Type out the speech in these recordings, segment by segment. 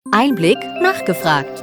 Einblick nachgefragt.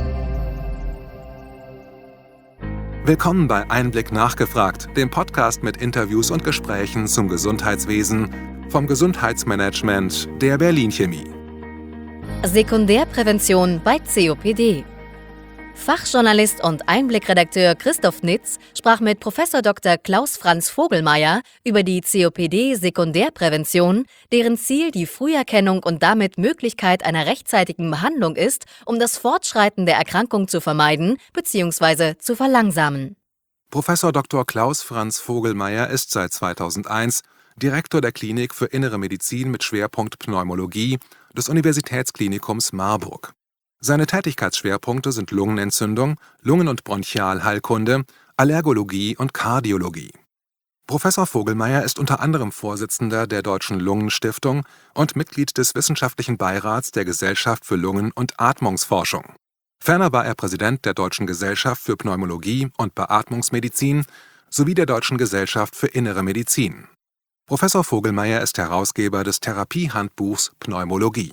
Willkommen bei Einblick nachgefragt, dem Podcast mit Interviews und Gesprächen zum Gesundheitswesen vom Gesundheitsmanagement der Berlin Chemie. Sekundärprävention bei COPD. Fachjournalist und Einblickredakteur Christoph Nitz sprach mit Prof. Dr. Klaus-Franz Vogelmeier über die COPD-Sekundärprävention, deren Ziel die Früherkennung und damit Möglichkeit einer rechtzeitigen Behandlung ist, um das Fortschreiten der Erkrankung zu vermeiden bzw. zu verlangsamen. Prof. Dr. Klaus-Franz Vogelmeier ist seit 2001 Direktor der Klinik für Innere Medizin mit Schwerpunkt Pneumologie des Universitätsklinikums Marburg. Seine Tätigkeitsschwerpunkte sind Lungenentzündung, Lungen- und Bronchialheilkunde, Allergologie und Kardiologie. Professor Vogelmeier ist unter anderem Vorsitzender der Deutschen Lungenstiftung und Mitglied des Wissenschaftlichen Beirats der Gesellschaft für Lungen- und Atmungsforschung. Ferner war er Präsident der Deutschen Gesellschaft für Pneumologie und Beatmungsmedizin sowie der Deutschen Gesellschaft für Innere Medizin. Professor Vogelmeier ist Herausgeber des Therapiehandbuchs Pneumologie.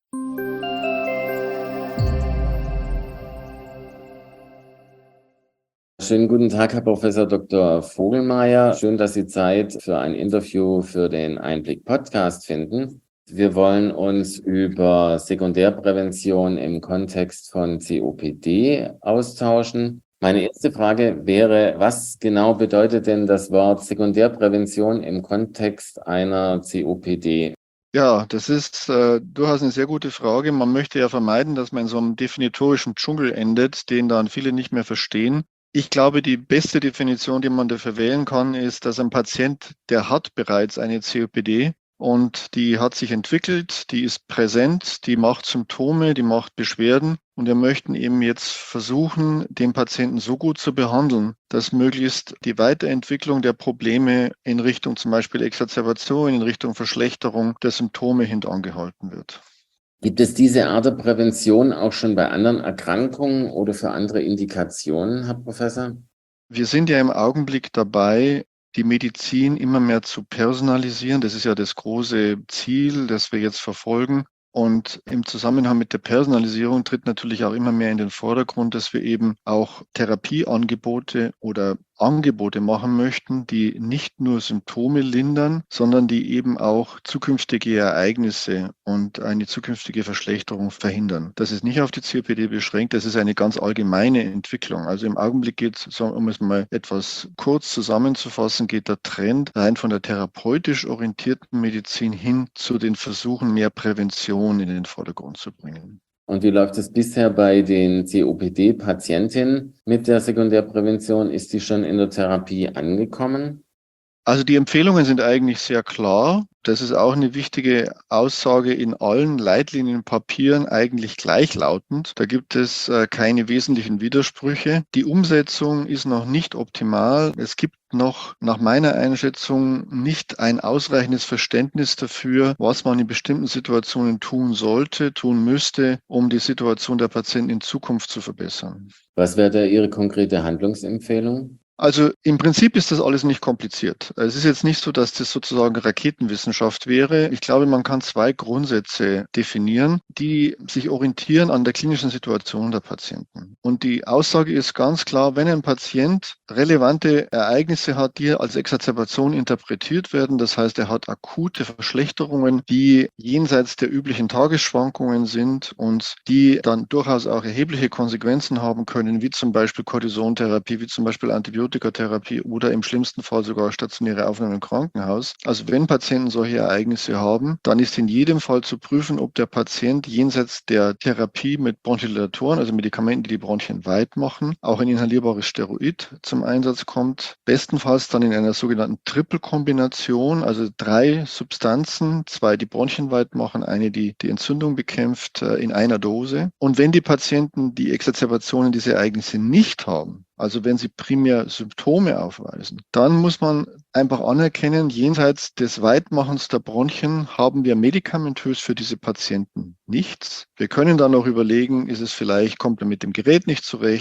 Schönen guten Tag, Herr Professor Dr. Vogelmeier. Schön, dass Sie Zeit für ein Interview für den Einblick-Podcast finden. Wir wollen uns über Sekundärprävention im Kontext von COPD austauschen. Meine erste Frage wäre, was genau bedeutet denn das Wort Sekundärprävention im Kontext einer COPD? Ja, das ist durchaus eine sehr gute Frage. Man möchte ja vermeiden, dass man in so einem definitorischen Dschungel endet, den dann viele nicht mehr verstehen. Ich glaube, die beste Definition, die man dafür wählen kann, ist, dass ein Patient, der hat bereits eine COPD und die hat sich entwickelt, die ist präsent, die macht Symptome, die macht Beschwerden und wir möchten eben jetzt versuchen, den Patienten so gut zu behandeln, dass möglichst die Weiterentwicklung der Probleme in Richtung zum Beispiel Exacerbation, in Richtung Verschlechterung der Symptome hintangehalten wird. Gibt es diese Art der Prävention auch schon bei anderen Erkrankungen oder für andere Indikationen, Herr Professor? Wir sind ja im Augenblick dabei, die Medizin immer mehr zu personalisieren. Das ist ja das große Ziel, das wir jetzt verfolgen. Und im Zusammenhang mit der Personalisierung tritt natürlich auch immer mehr in den Vordergrund, dass wir eben auch Therapieangebote oder Angebote machen möchten, die nicht nur Symptome lindern, sondern die eben auch zukünftige Ereignisse und eine zukünftige Verschlechterung verhindern. Das ist nicht auf die COPD beschränkt, das ist eine ganz allgemeine Entwicklung. Also im Augenblick geht es, um es mal etwas kurz zusammenzufassen, geht der Trend rein von der therapeutisch orientierten Medizin hin zu den Versuchen, mehr Prävention in den Vordergrund zu bringen. Und wie läuft es bisher bei den COPD-Patientinnen mit der Sekundärprävention? Ist die schon in der Therapie angekommen? Also die Empfehlungen sind eigentlich sehr klar. Das ist auch eine wichtige Aussage in allen Leitlinienpapieren eigentlich gleichlautend. Da gibt es keine wesentlichen Widersprüche. Die Umsetzung ist noch nicht optimal. Es gibt noch nach meiner Einschätzung nicht ein ausreichendes Verständnis dafür, was man in bestimmten Situationen tun sollte, tun müsste, um die Situation der Patienten in Zukunft zu verbessern. Was wäre da Ihre konkrete Handlungsempfehlung? Also im Prinzip ist das alles nicht kompliziert. Es ist jetzt nicht so, dass das sozusagen Raketenwissenschaft wäre. Ich glaube, man kann zwei Grundsätze definieren, die sich orientieren an der klinischen Situation der Patienten. Und die Aussage ist ganz klar, wenn ein Patient relevante Ereignisse hat, die als Exacerbation interpretiert werden, das heißt, er hat akute Verschlechterungen, die jenseits der üblichen Tagesschwankungen sind und die dann durchaus auch erhebliche Konsequenzen haben können, wie zum Beispiel Cortisontherapie, wie zum Beispiel Antibiotikatherapie oder im schlimmsten Fall sogar stationäre Aufnahme im Krankenhaus. Also wenn Patienten solche Ereignisse haben, dann ist in jedem Fall zu prüfen, ob der Patient jenseits der Therapie mit Bronchodilatatoren, also Medikamenten, die die Bronchien weit machen, auch ein inhalierbares Steroid zum Einsatz kommt. Bestenfalls dann in einer sogenannten Triple-Kombination, also 3 Substanzen, 2, die Bronchien weit machen, eine, die die Entzündung bekämpft, in einer Dose. Und wenn die Patienten die Exacerbationen, diese Ereignisse nicht haben, also wenn sie primär Symptome aufweisen, dann muss man einfach anerkennen, jenseits des Weitmachens der Bronchien haben wir medikamentös für diese Patienten nichts. Wir können dann auch überlegen, ist es vielleicht, kommt er mit dem Gerät nicht zurecht,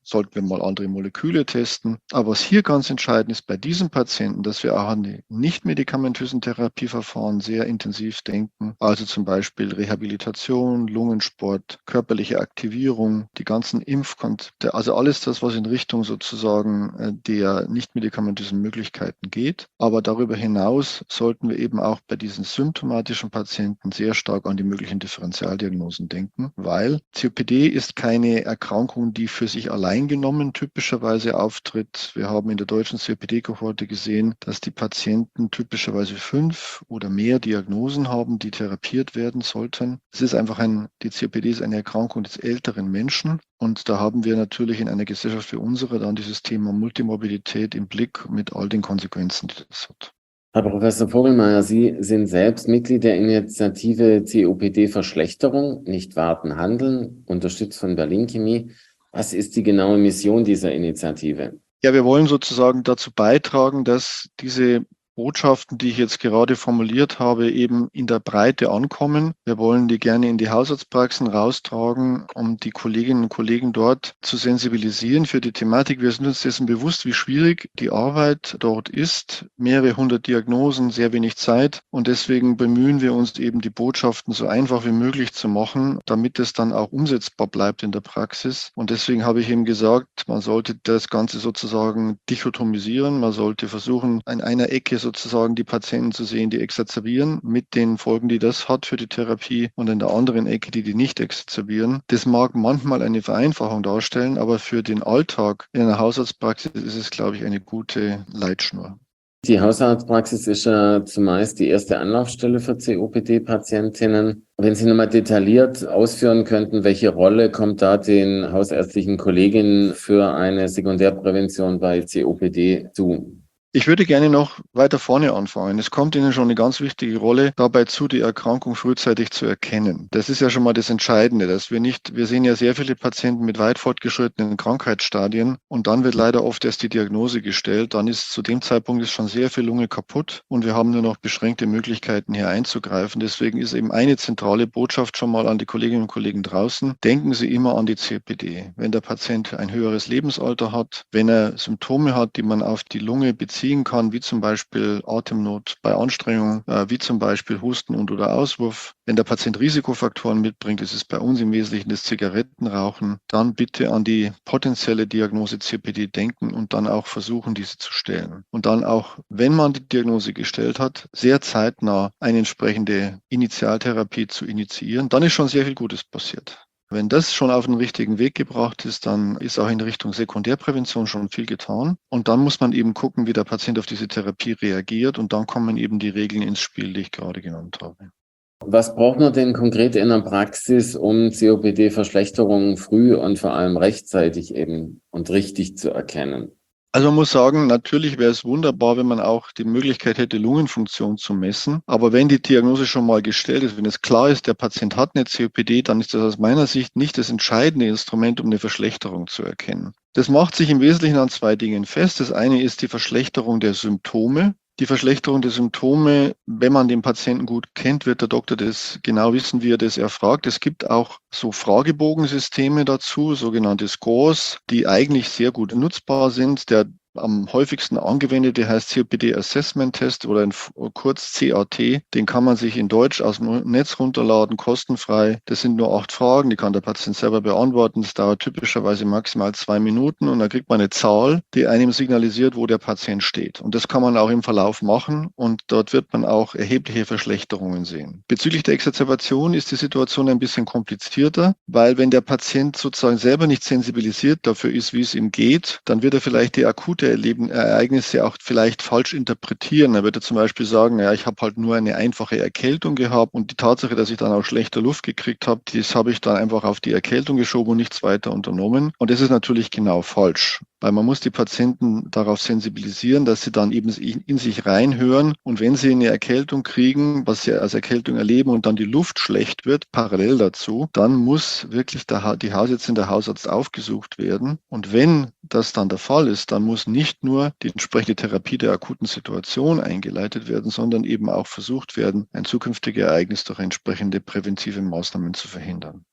sollten wir mal andere Moleküle testen. Aber was hier ganz entscheidend ist bei diesen Patienten, dass wir auch an die nicht-medikamentösen Therapieverfahren sehr intensiv denken. Also zum Beispiel Rehabilitation, Lungensport, körperliche Aktivierung, die ganzen Impfkonzepte, also alles das, was in Richtung sozusagen der nicht-medikamentösen Möglichkeiten geht. Aber darüber hinaus sollten wir eben auch bei diesen symptomatischen Patienten sehr stark an die möglichen Differentialdiagnosen denken, weil COPD ist keine Erkrankung, die für sich allein genommen typischerweise auftritt. Wir haben in der deutschen COPD-Kohorte gesehen, dass die Patienten typischerweise 5 oder mehr Diagnosen haben, die therapiert werden sollten. Es ist einfach die COPD ist eine Erkrankung des älteren Menschen. Und da haben wir natürlich in einer Gesellschaft wie unsere dann dieses Thema Multimorbidität im Blick mit all den Konsequenzen, die das hat. Herr Professor Vogelmeier, Sie sind selbst Mitglied der Initiative COPD-Verschlechterung, nicht warten, handeln, unterstützt von Berlin Chemie. Was ist die genaue Mission dieser Initiative? Ja, wir wollen sozusagen dazu beitragen, dass diese Botschaften, die ich jetzt gerade formuliert habe, eben in der Breite ankommen. Wir wollen die gerne in die Hausarztpraxen raustragen, um die Kolleginnen und Kollegen dort zu sensibilisieren für die Thematik. Wir sind uns dessen bewusst, wie schwierig die Arbeit dort ist. Mehrere hundert Diagnosen, sehr wenig Zeit. Und deswegen bemühen wir uns eben, die Botschaften so einfach wie möglich zu machen, damit es dann auch umsetzbar bleibt in der Praxis. Und deswegen habe ich eben gesagt, man sollte das Ganze sozusagen dichotomisieren. Man sollte versuchen, an einer Ecke sozusagen die Patienten zu sehen, die exazerbieren, mit den Folgen, die das hat für die Therapie, und in der anderen Ecke, die nicht exazerbieren. Das mag manchmal eine Vereinfachung darstellen, aber für den Alltag in einer Hausarztpraxis ist es, glaube ich, eine gute Leitschnur. Die Hausarztpraxis ist ja zumeist die erste Anlaufstelle für COPD-Patientinnen. Wenn Sie nochmal detailliert ausführen könnten, welche Rolle kommt da den hausärztlichen Kolleginnen für eine Sekundärprävention bei COPD zu? Ich würde gerne noch weiter vorne anfangen. Es kommt Ihnen schon eine ganz wichtige Rolle dabei zu, die Erkrankung frühzeitig zu erkennen. Das ist ja schon mal das Entscheidende, dass wir sehen ja sehr viele Patienten mit weit fortgeschrittenen Krankheitsstadien und dann wird leider oft erst die Diagnose gestellt. Dann ist zu dem Zeitpunkt schon sehr viel Lunge kaputt und wir haben nur noch beschränkte Möglichkeiten, hier einzugreifen. Deswegen ist eben eine zentrale Botschaft schon mal an die Kolleginnen und Kollegen draußen. Denken Sie immer an die COPD. Wenn der Patient ein höheres Lebensalter hat, wenn er Symptome hat, die man auf die Lunge bezieht, kann, wie zum Beispiel Atemnot bei Anstrengung, wie zum Beispiel Husten und oder Auswurf. Wenn der Patient Risikofaktoren mitbringt, das ist bei uns im Wesentlichen das Zigarettenrauchen, dann bitte an die potenzielle Diagnose COPD denken und dann auch versuchen, diese zu stellen. Und dann auch, wenn man die Diagnose gestellt hat, sehr zeitnah eine entsprechende Initialtherapie zu initiieren. Dann ist schon sehr viel Gutes passiert. Wenn das schon auf den richtigen Weg gebracht ist, dann ist auch in Richtung Sekundärprävention schon viel getan. Und dann muss man eben gucken, wie der Patient auf diese Therapie reagiert. Und dann kommen eben die Regeln ins Spiel, die ich gerade genannt habe. Was braucht man denn konkret in der Praxis, um COPD-Verschlechterungen früh und vor allem rechtzeitig eben und richtig zu erkennen? Also man muss sagen, natürlich wäre es wunderbar, wenn man auch die Möglichkeit hätte, Lungenfunktion zu messen. Aber wenn die Diagnose schon mal gestellt ist, wenn es klar ist, der Patient hat eine COPD, dann ist das aus meiner Sicht nicht das entscheidende Instrument, um eine Verschlechterung zu erkennen. Das macht sich im Wesentlichen an zwei Dingen fest. Das eine ist die Verschlechterung der Symptome. Die Verschlechterung der Symptome, wenn man den Patienten gut kennt, wird der Doktor das genau wissen, wie er das erfragt. Es gibt auch so Fragebogensysteme dazu, sogenannte Scores, die eigentlich sehr gut nutzbar sind. Der am häufigsten angewendete heißt COPD Assessment Test oder in kurz CAT. Den kann man sich in Deutsch aus dem Netz runterladen, kostenfrei. Das sind nur 8 Fragen, die kann der Patient selber beantworten. Das dauert typischerweise maximal 2 Minuten und dann kriegt man eine Zahl, die einem signalisiert, wo der Patient steht. Und das kann man auch im Verlauf machen und dort wird man auch erhebliche Verschlechterungen sehen. Bezüglich der Exacerbation ist die Situation ein bisschen komplizierter, weil wenn der Patient sozusagen selber nicht sensibilisiert dafür ist, wie es ihm geht, dann wird er vielleicht die akute Ereignisse auch vielleicht falsch interpretieren. Er würde zum Beispiel sagen, ja, ich habe halt nur eine einfache Erkältung gehabt und die Tatsache, dass ich dann auch schlechter Luft gekriegt habe, das habe ich dann einfach auf die Erkältung geschoben und nichts weiter unternommen. Und das ist natürlich genau falsch. Weil man muss die Patienten darauf sensibilisieren, dass sie dann eben in sich reinhören. Und wenn sie eine Erkältung kriegen, was sie als Erkältung erleben und dann die Luft schlecht wird, parallel dazu, dann muss wirklich die Hausärztin, der Hausarzt aufgesucht werden. Und wenn das dann der Fall ist, dann muss nicht nur die entsprechende Therapie der akuten Situation eingeleitet werden, sondern eben auch versucht werden, ein zukünftiges Ereignis durch entsprechende präventive Maßnahmen zu verhindern.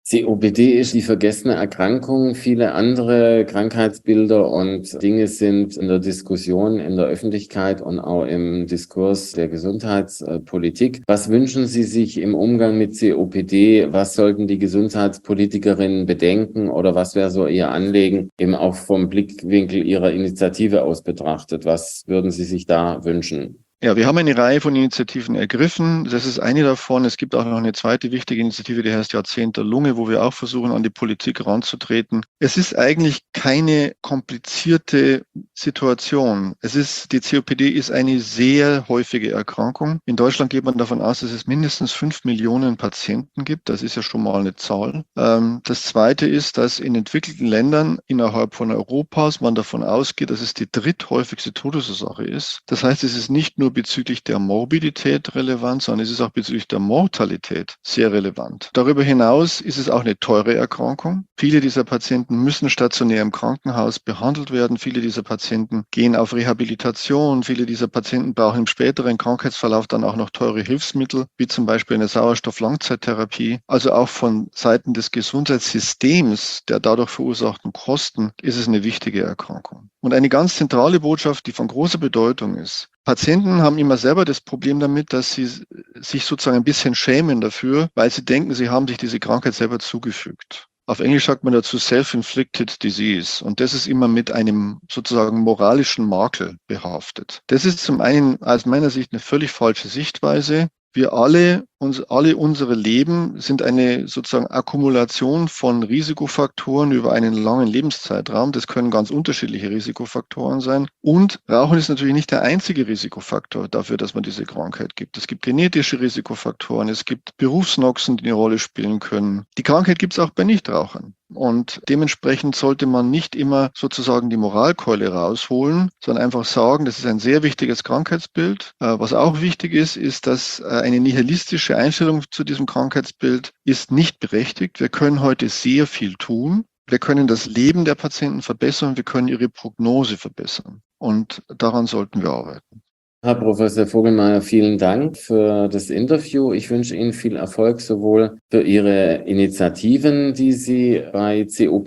COPD ist die vergessene Erkrankung. Viele andere Krankheitsbilder und Dinge sind in der Diskussion, in der Öffentlichkeit und auch im Diskurs der Gesundheitspolitik. Was wünschen Sie sich im Umgang mit COPD? Was sollten die Gesundheitspolitikerinnen bedenken oder was wäre so Ihr Anliegen, eben auch vom Blickwinkel Ihrer Initiative aus betrachtet? Was würden Sie sich da wünschen? Ja, wir haben eine Reihe von Initiativen ergriffen. Das ist eine davon. Es gibt auch noch eine zweite wichtige Initiative, die heißt Jahrzehnt der Lunge, wo wir auch versuchen, an die Politik ranzutreten. Es ist eigentlich keine komplizierte Situation. Die COPD ist eine sehr häufige Erkrankung. In Deutschland geht man davon aus, dass es mindestens 5 Millionen Patienten gibt. Das ist ja schon mal eine Zahl. Das Zweite ist, dass in entwickelten Ländern innerhalb von Europas man davon ausgeht, dass es die dritthäufigste Todesursache ist. Das heißt, es ist nicht nur bezüglich der Morbidität relevant, sondern es ist auch bezüglich der Mortalität sehr relevant. Darüber hinaus ist es auch eine teure Erkrankung. Viele dieser Patienten müssen stationär im Krankenhaus behandelt werden. Viele dieser Patienten gehen auf Rehabilitation. Viele dieser Patienten brauchen im späteren Krankheitsverlauf dann auch noch teure Hilfsmittel, wie zum Beispiel eine Sauerstoff-Langzeittherapie. Also auch von Seiten des Gesundheitssystems, der dadurch verursachten Kosten, ist es eine wichtige Erkrankung. Und eine ganz zentrale Botschaft, die von großer Bedeutung ist: Patienten haben immer selber das Problem damit, dass sie sich sozusagen ein bisschen schämen dafür, weil sie denken, sie haben sich diese Krankheit selber zugefügt. Auf Englisch sagt man dazu Self-Inflicted Disease. Und das ist immer mit einem sozusagen moralischen Makel behaftet. Das ist zum einen aus meiner Sicht eine völlig falsche Sichtweise. Wir alle unsere Leben sind eine sozusagen Akkumulation von Risikofaktoren über einen langen Lebenszeitraum. Das können ganz unterschiedliche Risikofaktoren sein. Und Rauchen ist natürlich nicht der einzige Risikofaktor dafür, dass man diese Krankheit gibt. Es gibt genetische Risikofaktoren, es gibt Berufsnoxen, die eine Rolle spielen können. Die Krankheit gibt es auch bei Nichtrauchern. Und dementsprechend sollte man nicht immer sozusagen die Moralkeule rausholen, sondern einfach sagen, das ist ein sehr wichtiges Krankheitsbild. Was auch wichtig ist, ist, dass eine nihilistische Einstellung zu diesem Krankheitsbild ist nicht berechtigt. Wir können heute sehr viel tun. Wir können das Leben der Patienten verbessern, wir können ihre Prognose verbessern. Und daran sollten wir arbeiten. Herr Professor Vogelmeier, vielen Dank für das Interview. Ich wünsche Ihnen viel Erfolg sowohl für Ihre Initiativen, die Sie bei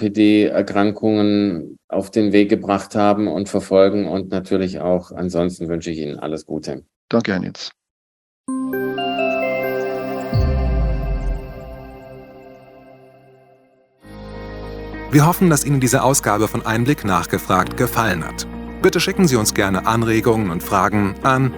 COPD-Erkrankungen auf den Weg gebracht haben und verfolgen, und natürlich auch ansonsten wünsche ich Ihnen alles Gute. Danke, Herr Nitz. Wir hoffen, dass Ihnen diese Ausgabe von Einblick nachgefragt gefallen hat. Bitte schicken Sie uns gerne Anregungen und Fragen an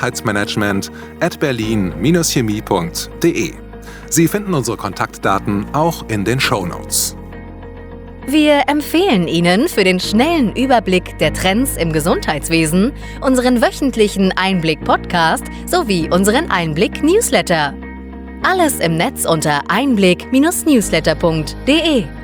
gesundheitsmanagement@berlin-chemie.de. Sie finden unsere Kontaktdaten auch in den Shownotes. Wir empfehlen Ihnen für den schnellen Überblick der Trends im Gesundheitswesen unseren wöchentlichen Einblick-Podcast sowie unseren Einblick-Newsletter. Alles im Netz unter einblick-newsletter.de.